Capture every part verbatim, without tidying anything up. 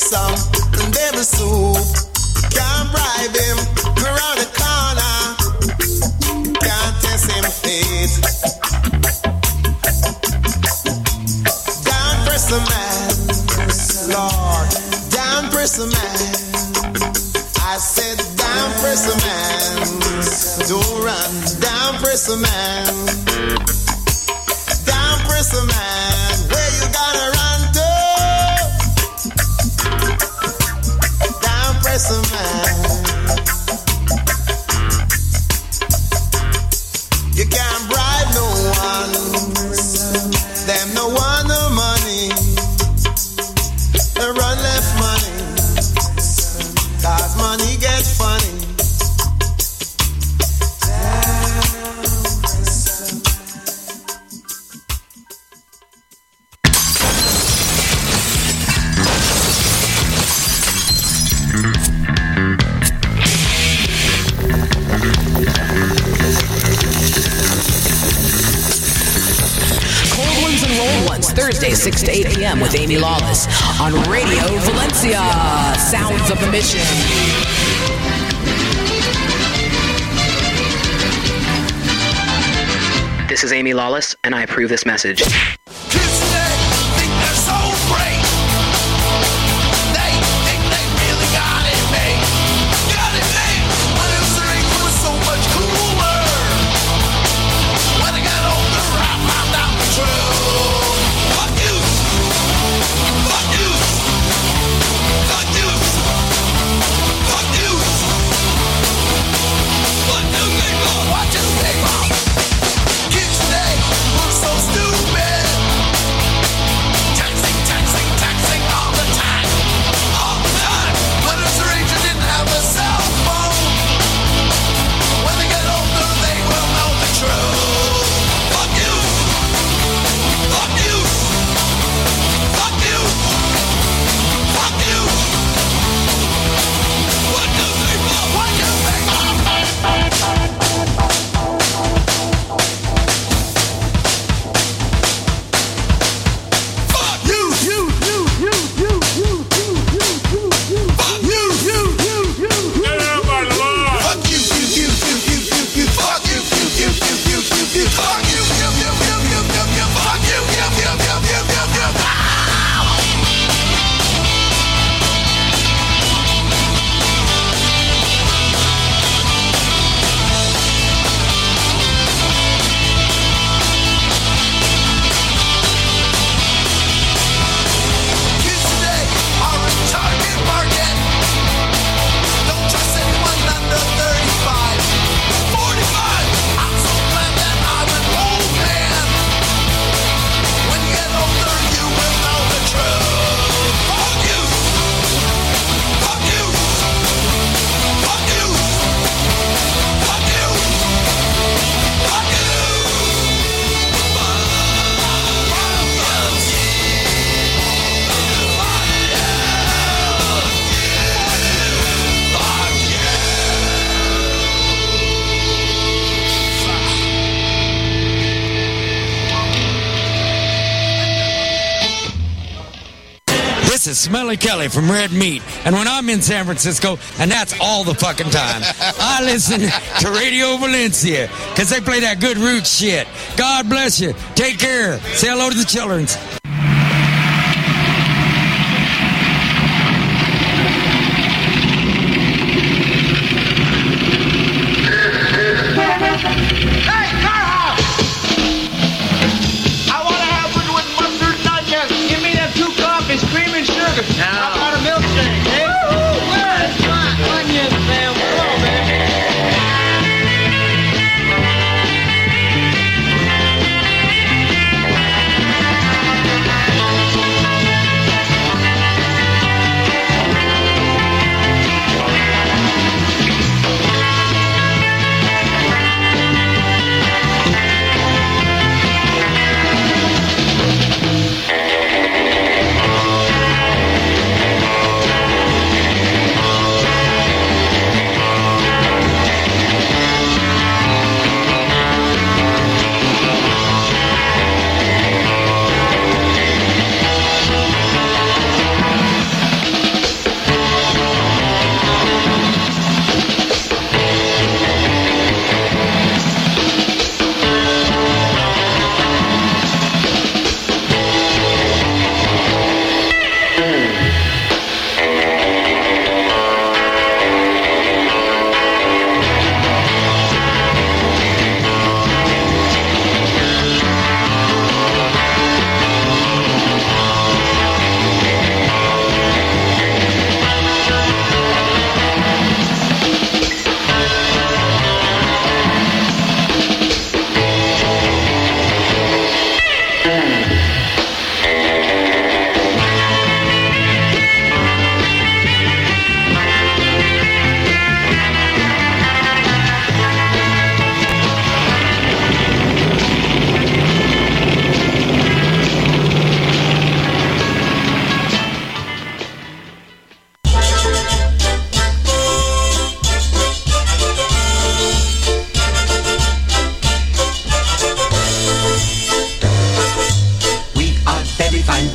some baby soup. Can't bribe him around the corner. Can't test him fate. Down press a man, Lord. Down press a man. I said down press a man. Don't run. Down press a man. Down press a man. Where you gonna run to? Down press a man. You can't bribe no one. Them no want no money. They run left money. Cause money get funny. Thursday, six to eight p.m. with Amy Lawless on Radio Valencia. Sounds of the Mission. This is Amy Lawless, and I approve this message. This is Smelly Kelly from Red Meat. And when I'm in San Francisco, and that's all the fucking time, I listen to Radio Valencia because they play that good roots shit. God bless you. Take care. Say hello to the children's. How about a milkshake, eh? Woo-hoo! That's right. Onions, man. Come on, man.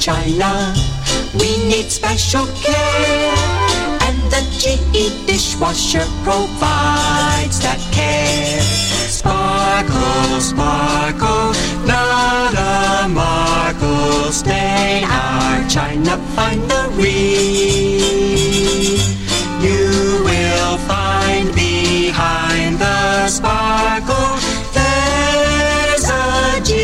china. We need special care, and the G E dishwasher provides that care. Sparkle, sparkle, not a markle, stain our china finery. You will find behind the sparkle there's a G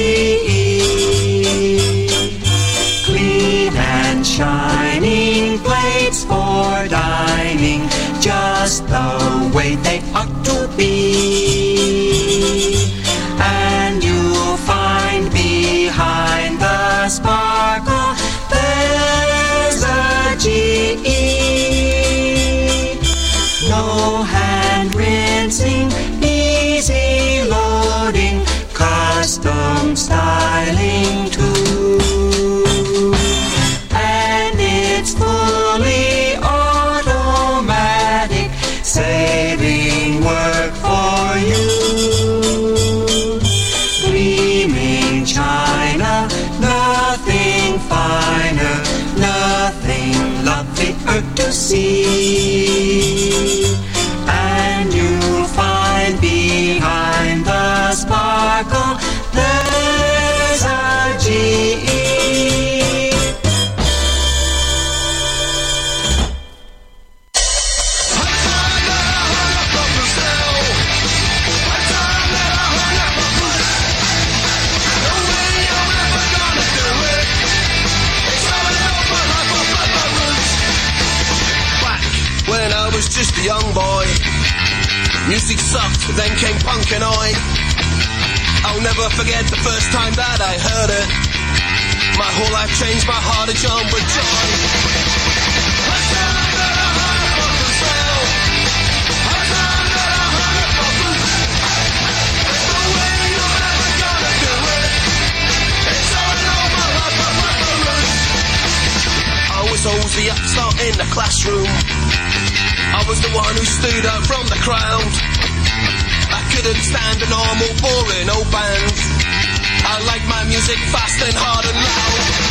E. Clean and shining plates for dining, just the way they ought to be. And you'll find behind the sparkle there's a G E. No hand rinsing, easy loading, custom styling too. And it's fully automatic, saving work for you. Gleaming china, nothing finer, nothing lovelier to see. And you'll find behind the sparkle there's a G E. When I was just a young boy, music sucked, but then came punk and I I'll never forget the first time that I heard it. My whole life changed, my heart had jumped with joy. I was always the upstart in the classroom. I was the one who stood out from the crowd. I couldn't stand a normal, boring old band. I liked my music fast and hard and loud.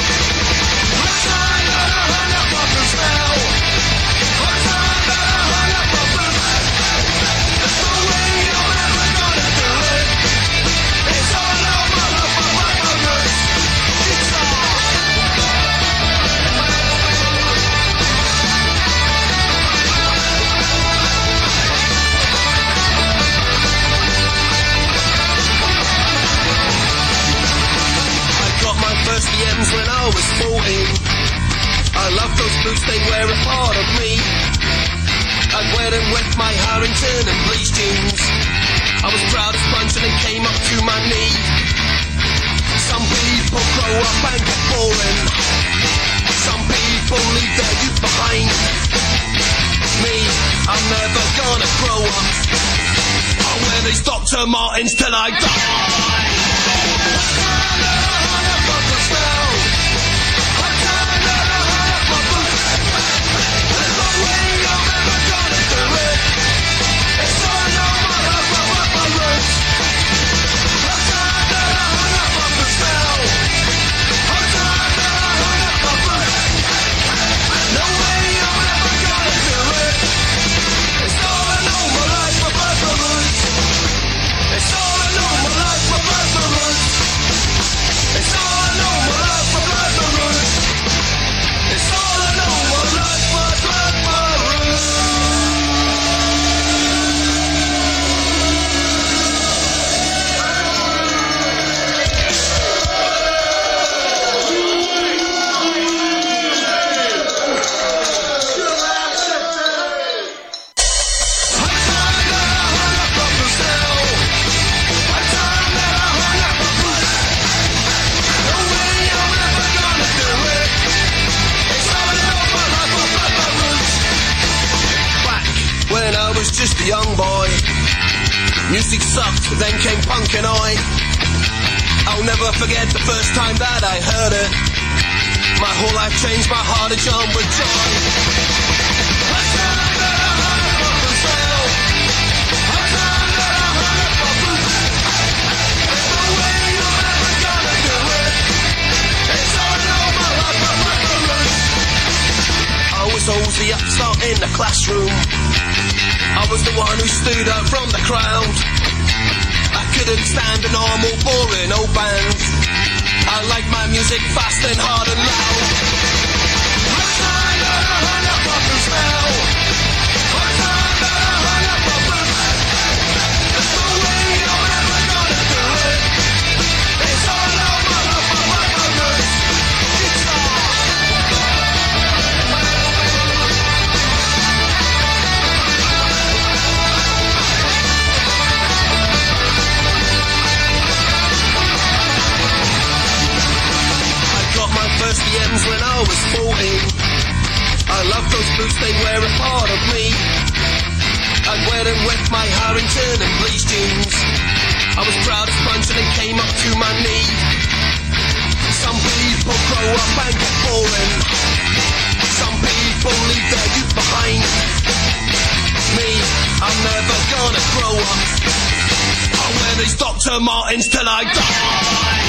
First D Ms when I was fourteen. I loved those boots, they were a part of me. I'd wear them with my Harrington and bleached jeans. I was proud as punch and it came up to my knee. Some people grow up and get boring. Some people leave their youth behind. Me, I'm never gonna grow up. I'll wear these Doctor Martens till I die. Just a young boy. Music sucked, but then came punk and I I'll never forget the first time that I heard it. My whole life changed, my heart had jumped with joy. It's all over my life. the upstart in the classroom. I was the one who stood out from the crowd. I couldn't stand the normal boring old band. I like my music fast and hard and loud. Hard time, I hung up on the smell. Hard time, I hung up on the smell. There's no way you're ever gonna do it. It's all over my mother's guitar. First D Ms when I was fourteen. I loved those boots, they were a part of me. I'd wear them with my Harrington and Bleach jeans. I was proud as punch and it came up to my knee. Some people grow up and get boring. Some people leave their youth behind. Me, I'm never gonna grow up. I'll wear these Doctor Martens till I die.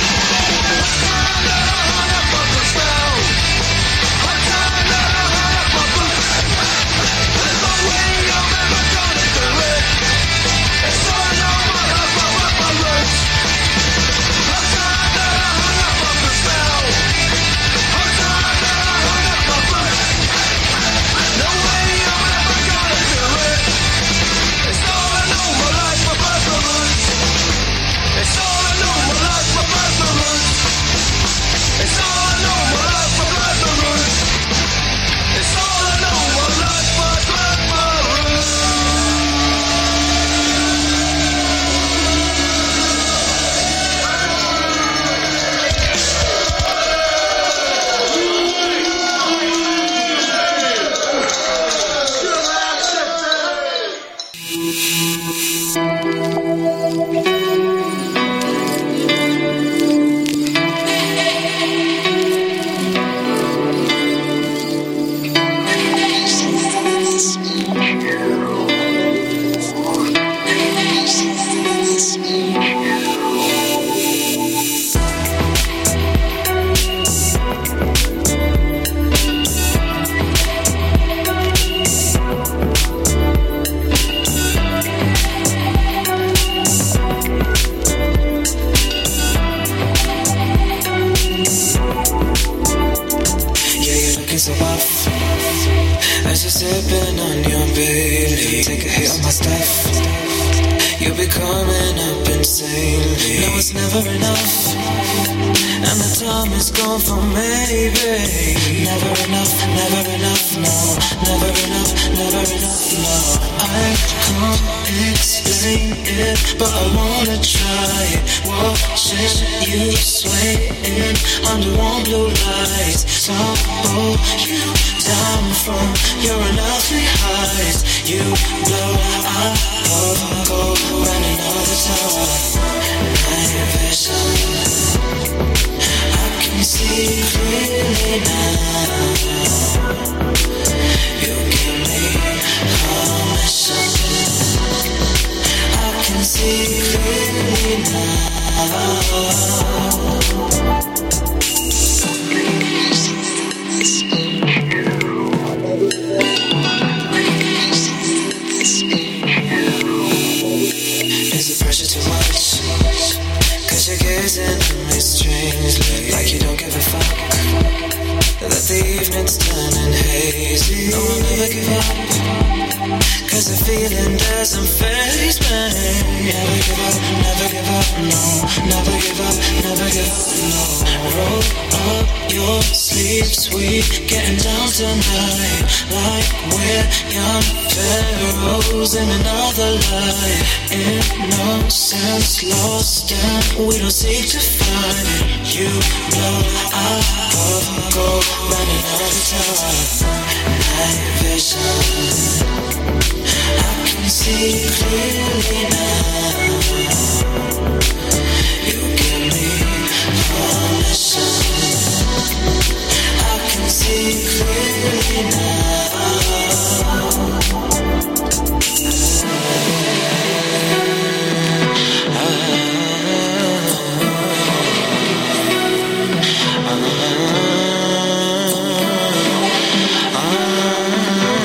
Ah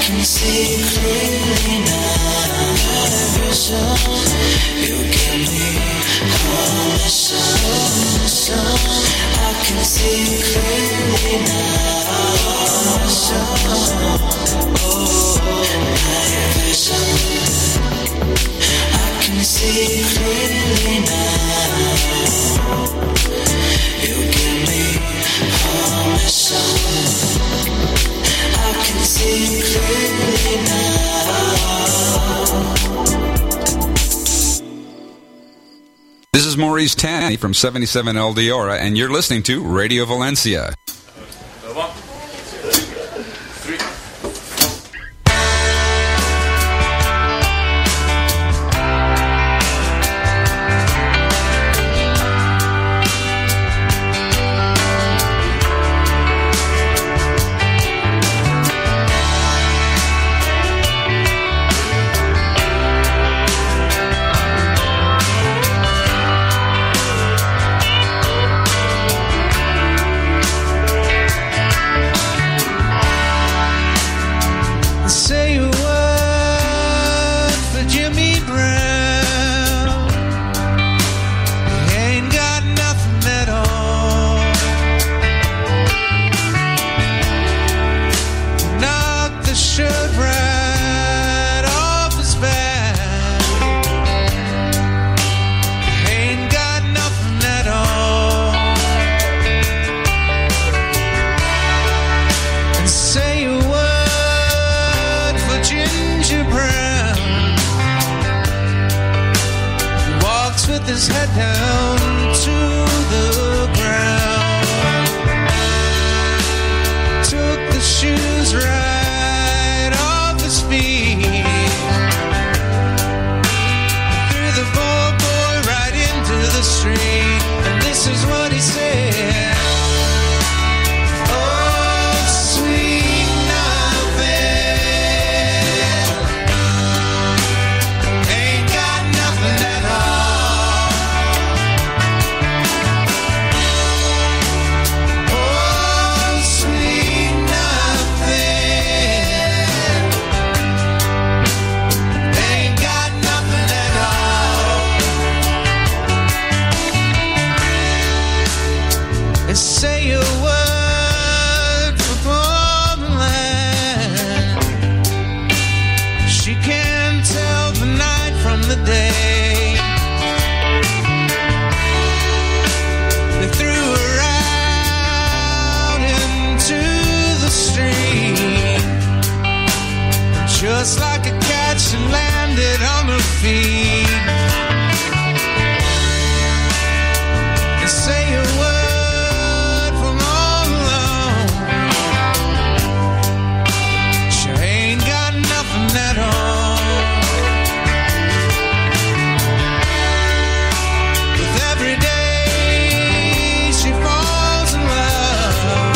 can see clearly now. Every song you give me, oh, the sun, the sun. I can see clearly now. The sun, oh, my vision. I can see clearly now. You give me all the sun. I can see clearly now. This is Maurice Tanny from seventy-seven El Diora, and you're listening to Radio Valencia. Just like a cat, she landed on her feet. And say a word from all alone. She ain't got nothing at all. With every day she falls in love,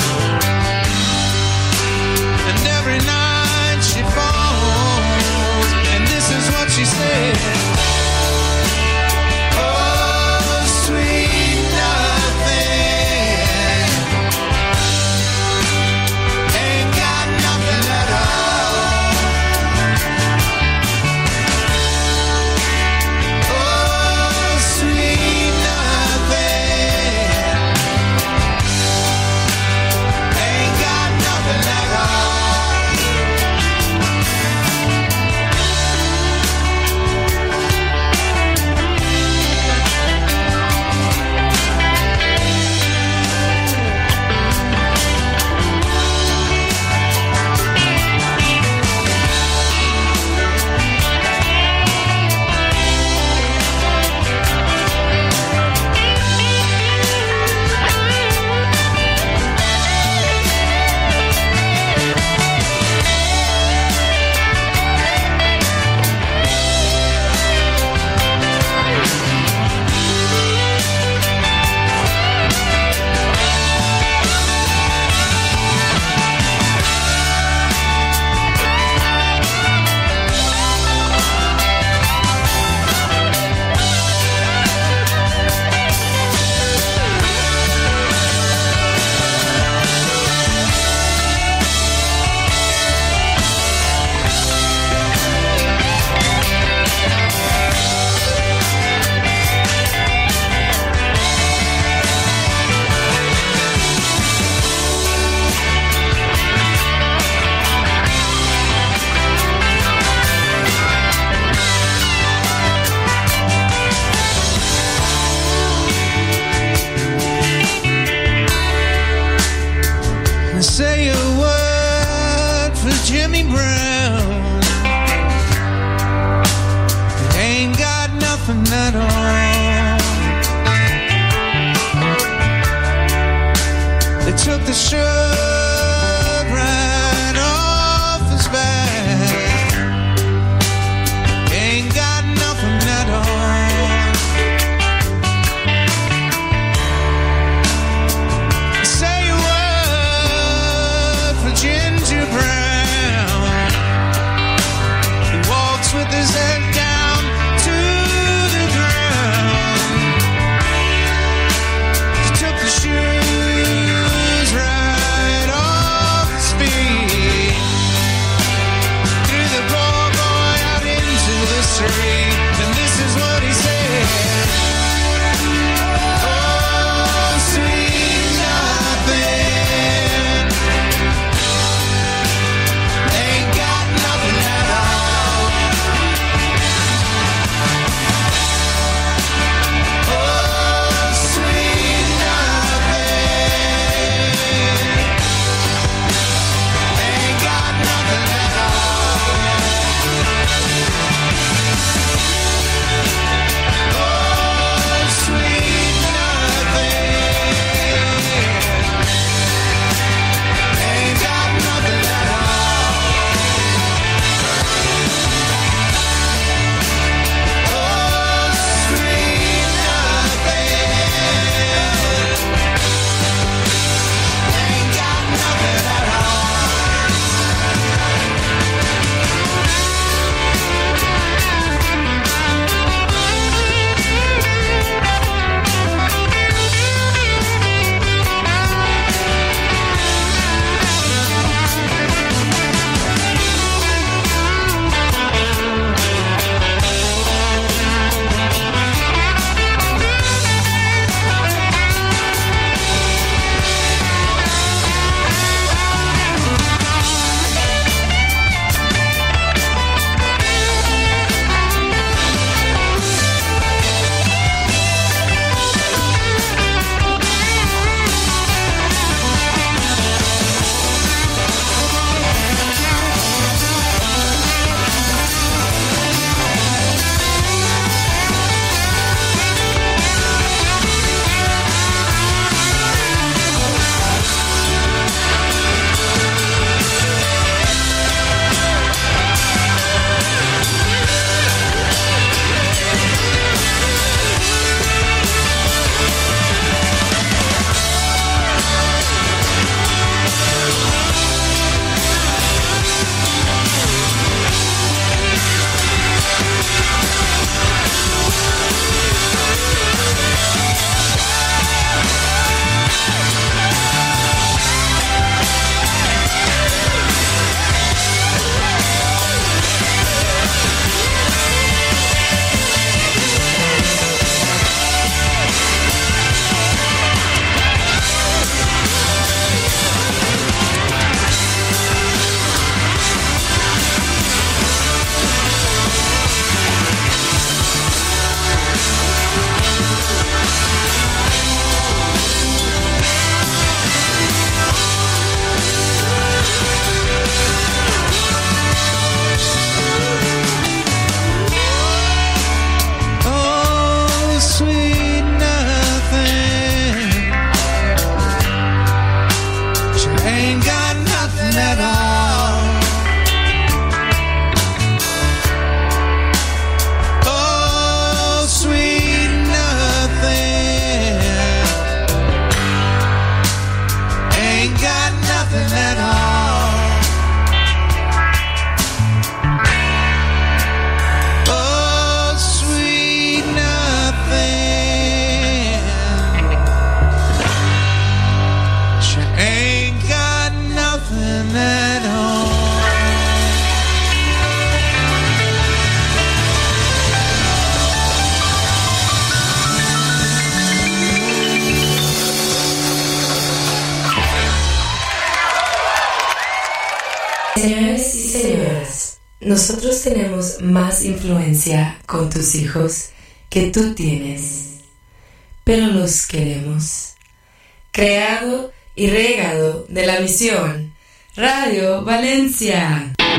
and every night she falls. She said Johnny Brown. He ain't got nothing at all. They took the shirt right off his back. Ain't got nothing at all. Say a word for Ginger Brown. He walks with his head down to the ground. He took the shoes right off his feet. Threw the poor boy out into the street. And this is what he said. Oh, sweet nothing. Ain't got nothing at all. Oh, sweet nothing. Ain't got nothing at all. Oh, sweet nothing. Ain't got nothing at all. Oh, sweet nothing. Ain't got nothing at Oh, sweet nothing. She ain't got nothing at all. Oh, sweet nothing. Ain't got nothing at all. Oh, sweet nothing. She ain't got nothing at all. Señores y señoras, nosotros tenemos más influencia con tus hijos que tú tienes, pero los queremos. Creado y regado de la misión Radio Valencia.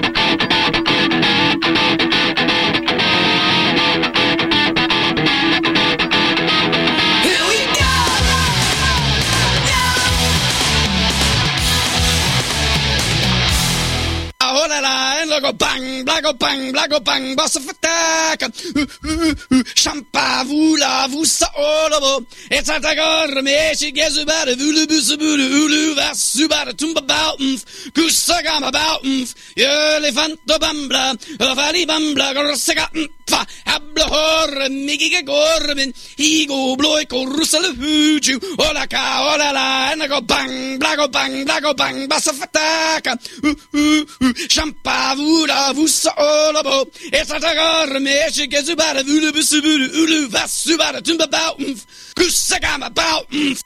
and go bang, blago bang, blago bang, bassa fataka. Champa vula vusa olabo. It's a tagar me she gets about a vulu busabulu ulu vasubata tumba boutens. Kusagama boutens. Elefanto bambla. Valley bambla gorsega. Fa ablahor migige gormin. Ego bloiko rusala huju. Ola ka ola la and I go bang, blago bang, blago bang, bassa fataka. Champa vula vusa olabo. It's a tagar me she gets about a vulu busabulu ulu vasubata tumba boutens. Kusagama boutens.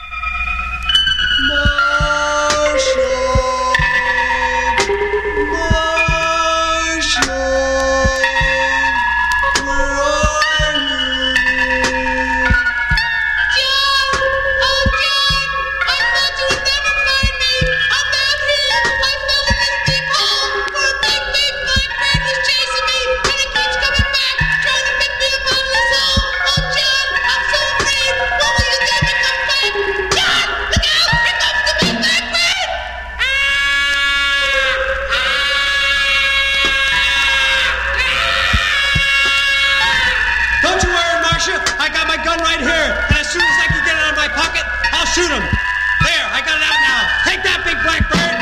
Shoot him! There, I got it out now. Take that, big black bird!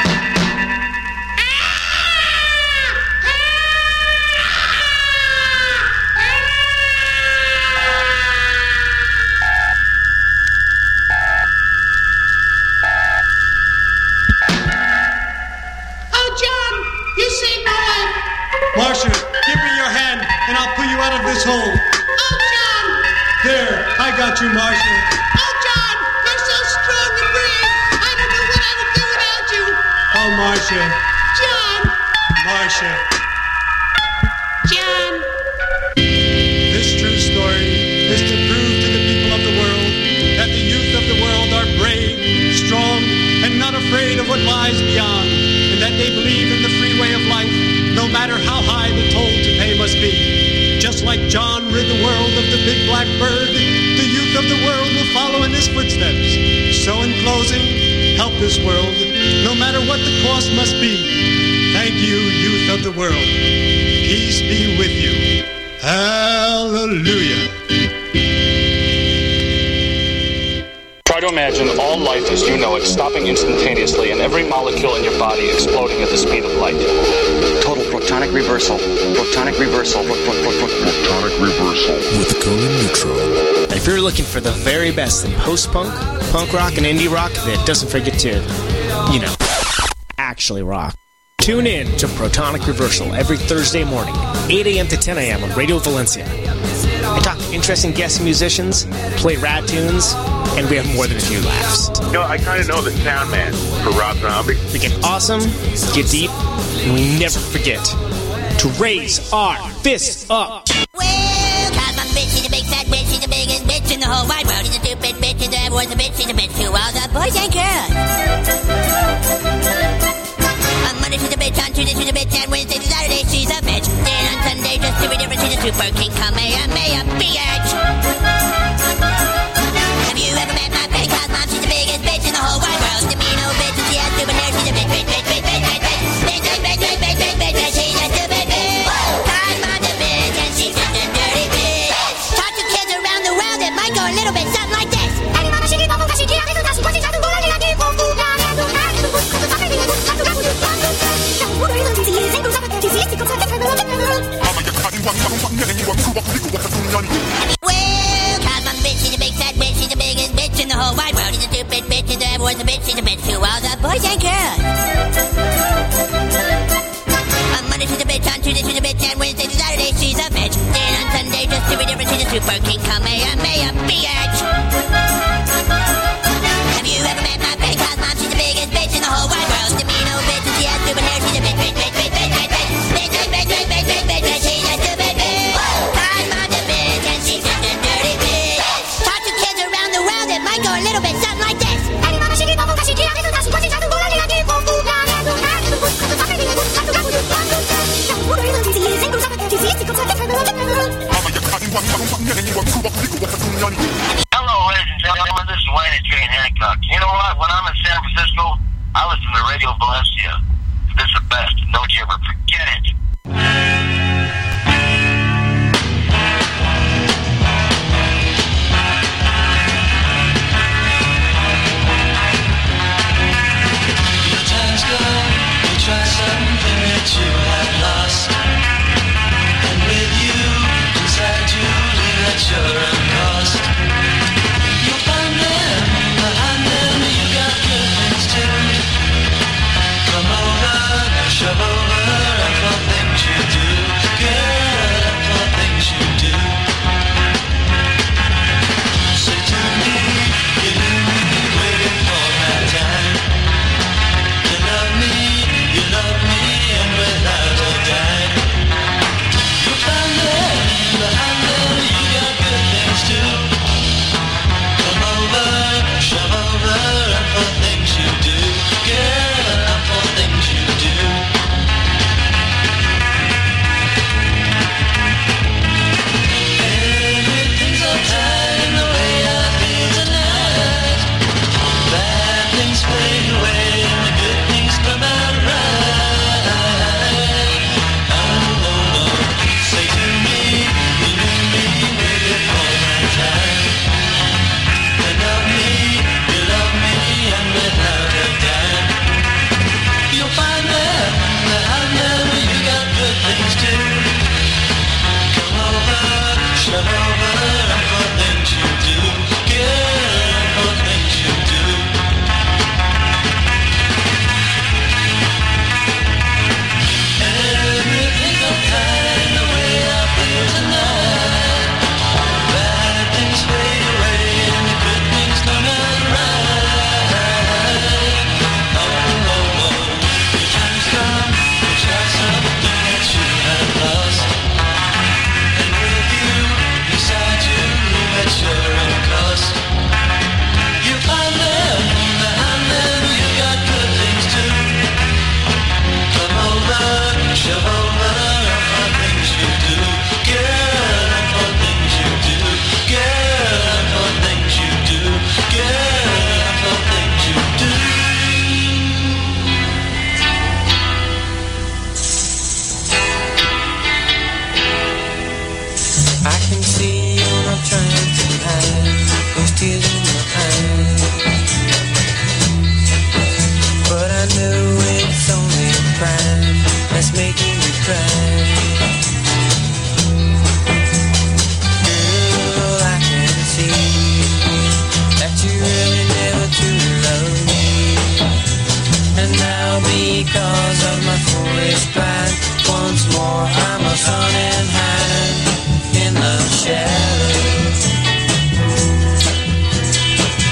Oh, John, you saved my life. Marcia, give me your hand, and I'll pull you out of this hole. Oh, John! There, I got you, Marcia. Oh, Marcia. John. Marcia. John. This true story is to prove to the people of the world that the youth of the world are brave, strong, and not afraid of what lies beyond, and that they believe in the free way of life, no matter how high the toll to pay must be. Just like John rid the world of the big black bird, the youth of the world will follow in his footsteps. So in closing, help this world, no matter what the cost must be. Thank you, youth of the world. Peace be with you. Hallelujah. Try to imagine all life as you know it stopping instantaneously and every molecule in your body exploding at the speed of light. Total protonic reversal. Protonic reversal. Protonic reversal. With Conan Neutron. If you're looking for the very best in post-punk, punk rock, and indie rock that doesn't forget to, you know, actually rock, tune in to Protonic Reversal every Thursday morning, eight a.m. to ten a.m. on Radio Valencia. I talk to interesting guest musicians, play rad tunes, and we have more than a few laughs. You know, I kind of know the sound man for Rob Zombie. We get awesome, get deep, and we never forget to raise our fists up. Well, cause my bitch, she's a big fat bitch, she's the biggest bitch in the whole wide world. She's a stupid bitch, and everyone's a bitch, she's a bitch to all the boys and girls. On Monday she's a bitch, on Tuesday she's a bitch, and Wednesday to Saturday she's a bitch. Then on Sunday, just to be different, she's a super king, Kamehameha, bitch. Have you ever met my petty cause mom? She's the biggest bitch in the whole wide world. She's a mean old bitch, and she has stupid hair, she's a bitch, bitch, bitch, bitch, bitch, bitch, bitch, bitch, bitch, bitch, bitch, bitch, bitch, bitch, bitch, she's a stupid bitch. Cause mom's a bitch, and she's just a dirty bitch. Talk to kids around the world, it might go a little bit something like this. Well, cause my bitch, she's a big fat bitch, she's the biggest bitch in the whole wide world. She's a stupid bitch, and everyone's a bitch, she's a bitch to all the boys and girls. On Monday she's a bitch, on Tuesday she's a bitch, and Wednesday to Saturday she's a bitch. Then on Sunday, just to be different, she's a super king, Kamehameha, bitch. Have you ever met my petty cause mom? She's the biggest bitch in the whole wide world. She's a mean old bitch, and she has stupid hair, she's a bitch, bitch, bitch, bitch, bitch, bitch, bitch, bitch, bitch, bitch, bitch, bitch, bitch, bitch, bitch, she's a stupid bitch. Cause mom's a bitch, and she's just a dirty bitch. Talk to kids around the world, it might go a little bit something like this. can see you're not trying to hide those tears in your eyes. But I know it's only pride that's making you cry. Girl, I can see that you really never truly love me. And now because of my foolish pride, once more I'm a son and hide in the shadows.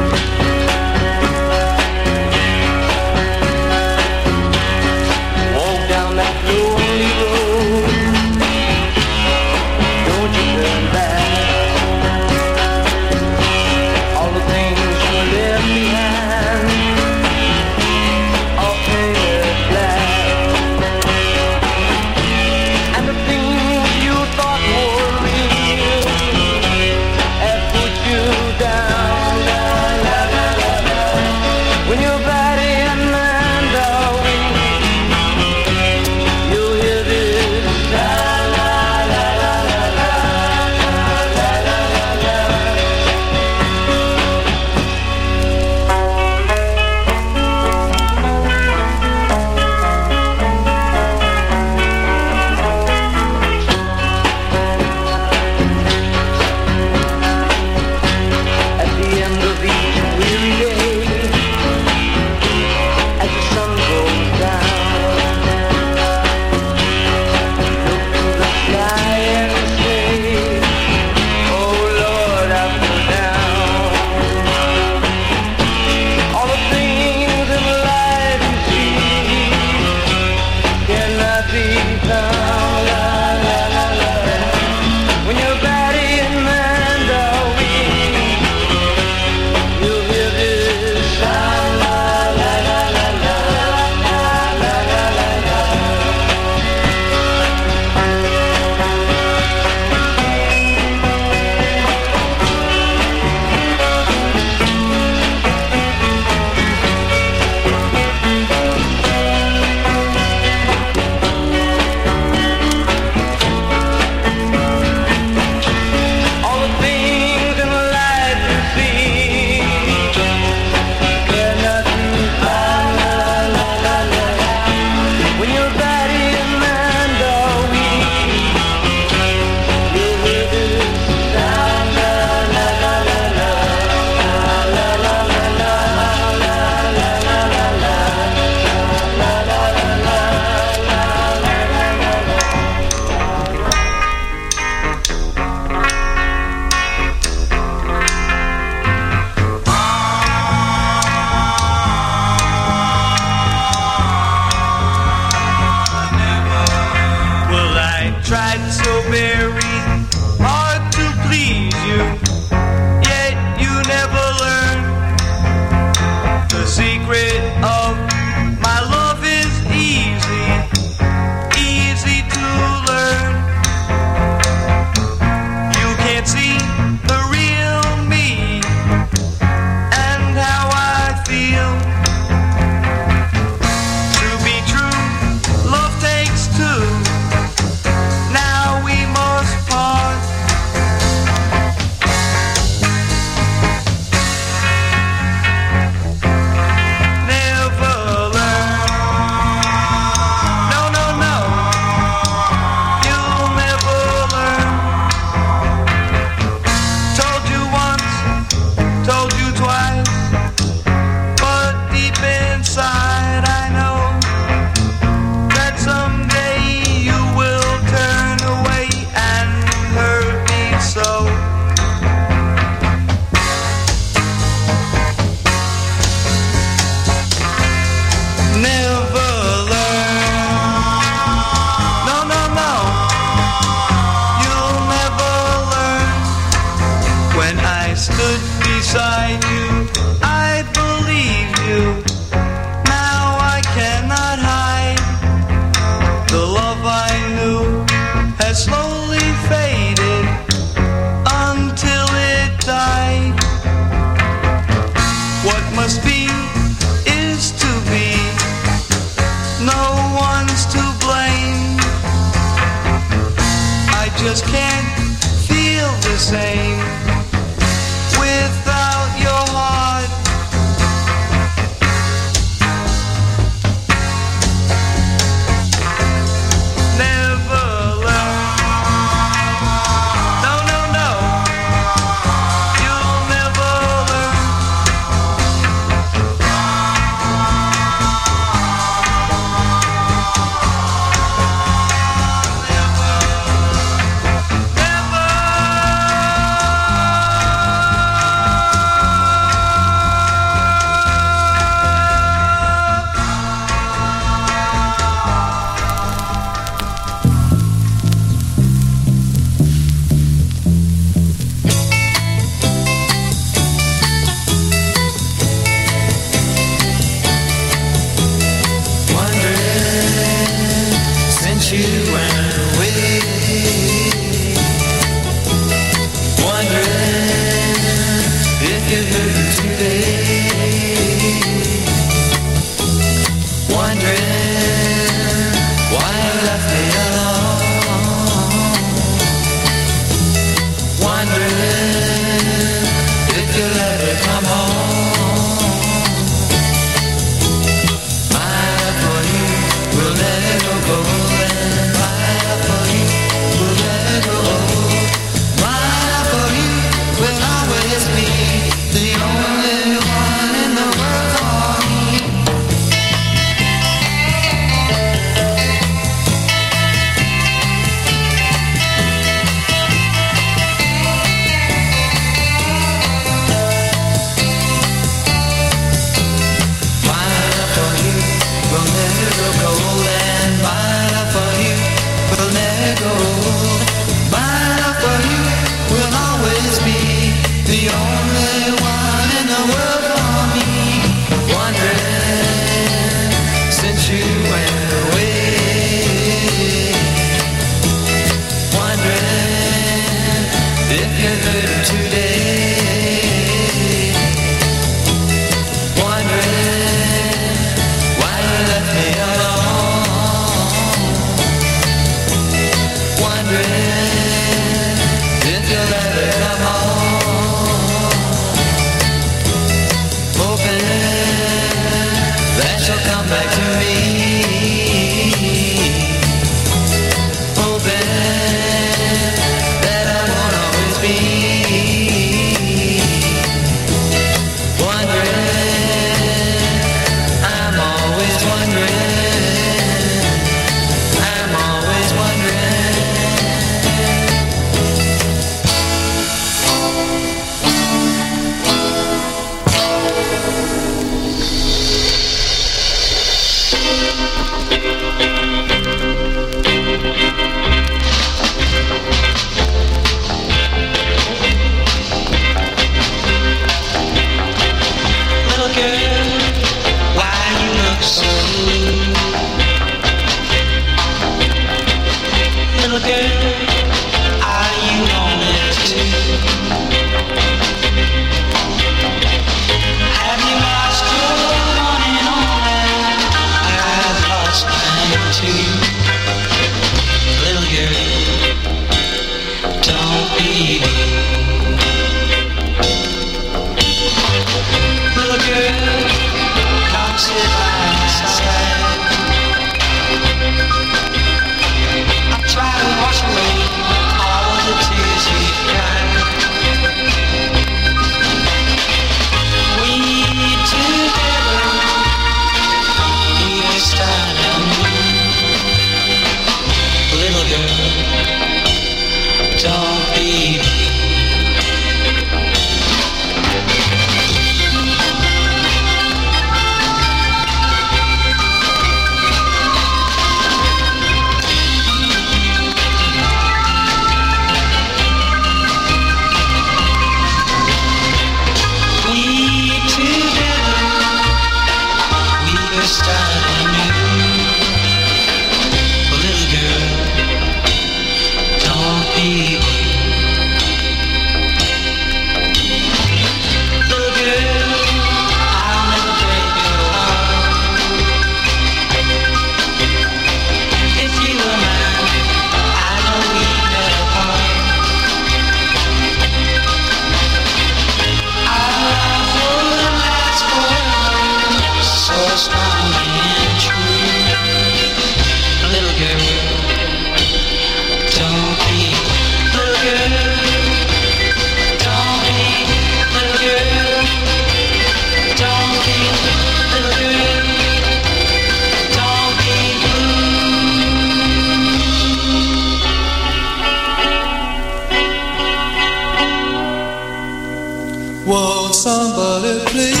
play.